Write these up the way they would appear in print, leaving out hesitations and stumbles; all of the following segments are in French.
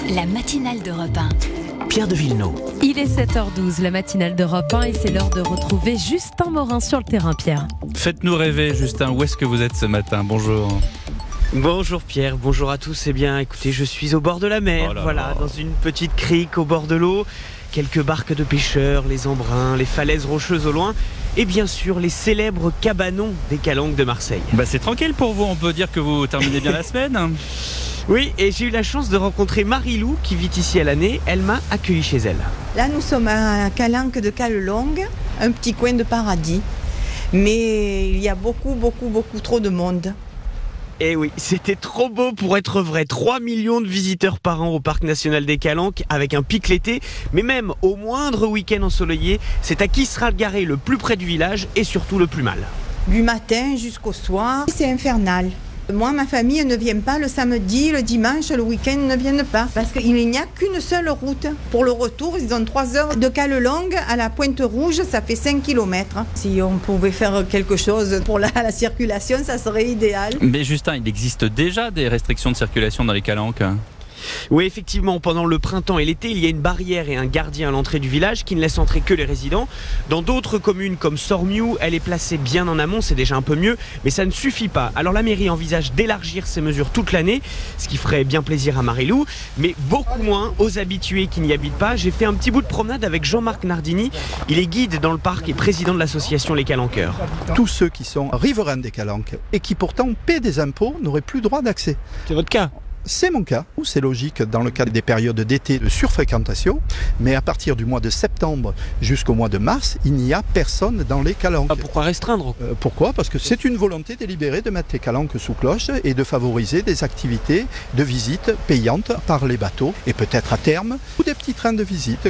La matinale d'Europe 1. Pierre de Villeneuve. Il est 7h12, la matinale d'Europe 1 et c'est l'heure de retrouver Justin Morin sur le terrain, Pierre. Faites-nous rêver, Justin. Où est-ce que vous êtes ce matin? Bonjour. Bonjour Pierre, bonjour à tous. Eh bien, écoutez, je suis au bord de la mer, dans une petite crique au bord de l'eau. Quelques barques de pêcheurs, les embruns, les falaises rocheuses au loin et bien sûr les célèbres cabanons des Calanques de Marseille. C'est tranquille pour vous, on peut dire que vous terminez bien la semaine. Oui, et j'ai eu la chance de rencontrer Marie-Lou qui vit ici à l'année. Elle m'a accueilli chez elle. Là, nous sommes à Calanques de Callelongue, un petit coin de paradis. Mais il y a beaucoup trop de monde. Et oui, c'était trop beau pour être vrai. 3 millions de visiteurs par an au Parc National des Calanques avec un pic l'été. Mais même au moindre week-end ensoleillé, c'est à qui sera garé le plus près du village et surtout le plus mal. Du matin jusqu'au soir, c'est infernal. Moi, ma famille ne vient pas le samedi, le dimanche, le week-end ne viennent pas. Parce qu'il n'y a qu'une seule route. Pour le retour, ils ont 3 heures de Callelongue à la Pointe-Rouge, ça fait 5 km. Si on pouvait faire quelque chose pour la circulation, ça serait idéal. Mais Justin, il existe déjà des restrictions de circulation dans les Calanques. Oui, effectivement, pendant le printemps et l'été, il y a une barrière et un gardien à l'entrée du village qui ne laisse entrer que les résidents. Dans d'autres communes comme Sormiou, elle est placée bien en amont, c'est déjà un peu mieux, mais ça ne suffit pas. Alors la mairie envisage d'élargir ces mesures toute l'année, ce qui ferait bien plaisir à Marie-Lou, mais beaucoup moins aux habitués qui n'y habitent pas. J'ai fait un petit bout de promenade avec Jean-Marc Nardini. Il est guide dans le parc et président de l'association Les Calanqueurs. Tous ceux qui sont riverains des Calanques et qui pourtant paient des impôts n'auraient plus droit d'accès. C'est votre cas? C'est mon cas, c'est logique dans le cas des périodes d'été de surfréquentation, mais à partir du mois de septembre jusqu'au mois de mars, il n'y a personne dans les Calanques. Pourquoi restreindre? Pourquoi? Parce que c'est une volonté délibérée de mettre les Calanques sous cloche et de favoriser des activités de visite payantes par les bateaux et peut-être à terme, ou des petits trains de visite.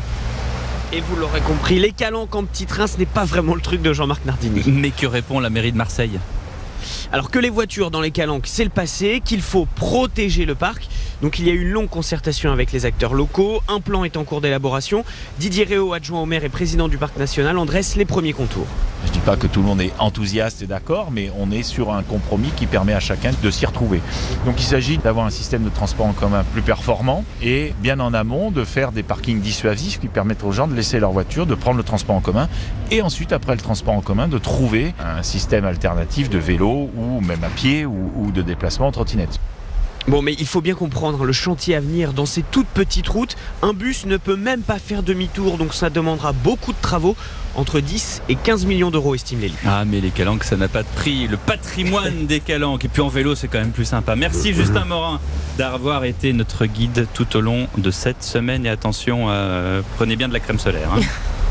Et vous l'aurez compris, les Calanques en petit train, ce n'est pas vraiment le truc de Jean-Marc Nardini. Mais que répond la mairie de Marseille? Alors que les voitures dans les Calanques, c'est le passé, qu'il faut protéger le parc. Donc il y a eu une longue concertation avec les acteurs locaux, un plan est en cours d'élaboration. Didier Réau, adjoint au maire et président du parc national, en dresse les premiers contours. Je ne dis pas que tout le monde est enthousiaste et d'accord, mais on est sur un compromis qui permet à chacun de s'y retrouver. Donc il s'agit d'avoir un système de transport en commun plus performant et bien en amont de faire des parkings dissuasifs qui permettent aux gens de laisser leur voiture, de prendre le transport en commun et ensuite après le transport en commun de trouver un système alternatif de vélo ou même à pied ou de déplacement en trottinette. Bon, mais il faut bien comprendre le chantier à venir dans ces toutes petites routes. Un bus ne peut même pas faire demi-tour, donc ça demandera beaucoup de travaux. Entre 10 et 15 millions d'euros, estime l'élu. Ah, mais les Calanques, ça n'a pas de prix. Le patrimoine des Calanques. Et puis en vélo, c'est quand même plus sympa. Merci Justin Morin d'avoir été notre guide tout au long de cette semaine. Et attention, prenez bien de la crème solaire.